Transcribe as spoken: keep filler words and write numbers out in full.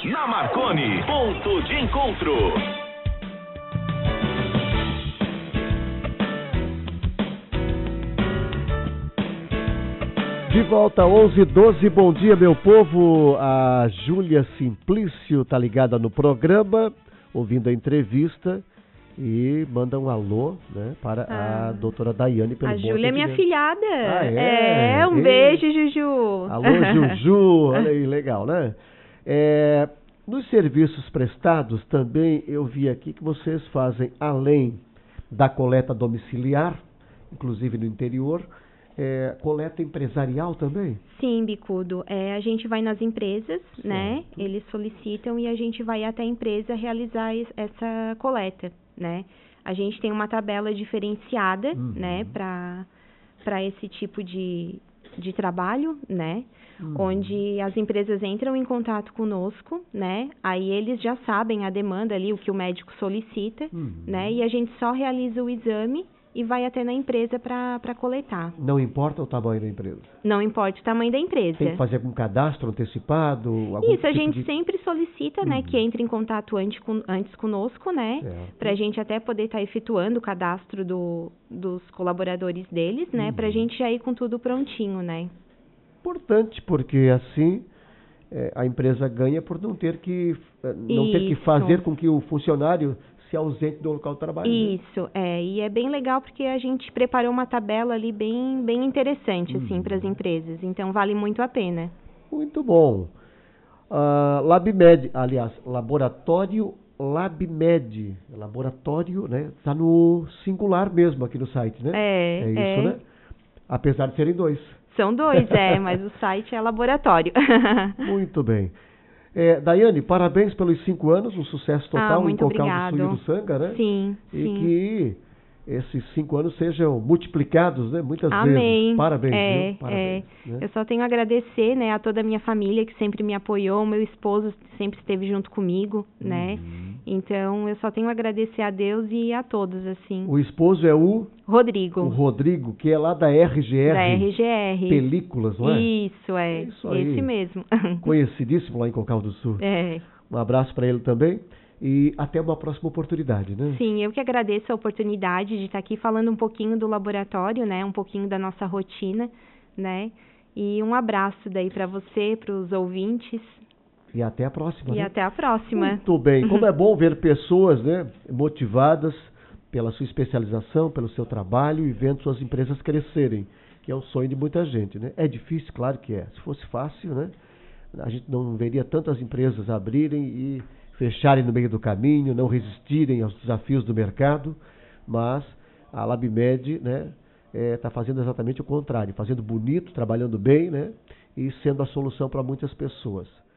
Na Marconi, ponto de encontro. De volta, onze e doze, bom dia, meu povo. A Júlia Simplício tá ligada no programa, ouvindo a entrevista e manda um alô, né, para ah, a doutora Daiane pelo A bom Júlia é minha filhada. Ah, é? É, um e... beijo, Juju. Alô, Juju, olha aí, legal, né? É, nos serviços prestados também eu vi aqui que vocês fazem, além da coleta domiciliar, inclusive no interior, É, coleta empresarial também? Sim, Bicudo. É, a gente vai nas empresas, certo, né? Eles solicitam e a gente vai até a empresa realizar essa coleta, né? A gente tem uma tabela diferenciada, uhum, né? Para para esse tipo de, de trabalho, né? Uhum. Onde as empresas entram em contato conosco, né? Aí eles já sabem a demanda ali, o que o médico solicita, uhum, né? E a gente só realiza o exame e vai até na empresa para coletar. Não importa o tamanho da empresa? Não importa o tamanho da empresa. Tem que fazer algum cadastro antecipado? Algum Isso, a tipo gente de... sempre solicita, uhum, né, que entre em contato antes, com, antes conosco, né, para a gente até poder estar tá efetuando o cadastro do, dos colaboradores deles, né, uhum, para a gente já ir com tudo prontinho, né. Importante, porque assim é, a empresa ganha por não ter que, não Isso. ter que fazer com que o funcionário se ausente do local de trabalho. Isso, né? é. E é bem legal porque a gente preparou uma tabela ali bem, bem interessante, assim, uhum, para as empresas. Então, vale muito a pena. Muito bom. Uh, LabMed, aliás, Laboratório LabMed. Laboratório, né? Está no singular mesmo aqui no site, né? É, é isso, é. né? Apesar de serem dois. São dois, é, mas o site é laboratório. Muito bem. É, Daiane, parabéns pelos cinco anos, um sucesso total ah, em Cocal obrigado. do Sul e do Sanga, né? Sim, e sim. que esses cinco anos sejam multiplicados, né? Muitas Amém. vezes. Parabéns, é, viu? Parabéns. É. Né? Eu só tenho a agradecer, né, a toda a minha família que sempre me apoiou, meu esposo sempre esteve junto comigo, uhum, né? Então, eu só tenho a agradecer a Deus e a todos, assim. O esposo é o... Rodrigo. O Rodrigo, que é lá da R G R. Da R G R. Películas, não é? Isso, é. é isso aí. Esse mesmo. Conhecidíssimo lá em Cocal do Sul. É. Um abraço para ele também e até uma próxima oportunidade, né? Sim, eu que agradeço a oportunidade de estar aqui falando um pouquinho do laboratório, né? Um pouquinho da nossa rotina, né? E um abraço daí para você, para os ouvintes. E até a próxima, E né? até a próxima. Muito bem. Como é bom ver pessoas, né, motivadas pela sua especialização, pelo seu trabalho e vendo suas empresas crescerem, que é o sonho de muita gente, né? É difícil, claro que é. Se fosse fácil, né, a gente não veria tantas empresas abrirem e fecharem no meio do caminho, não resistirem aos desafios do mercado, mas a LabMed, né, está fazendo exatamente o contrário, fazendo bonito, trabalhando bem, né, e sendo a solução para muitas pessoas.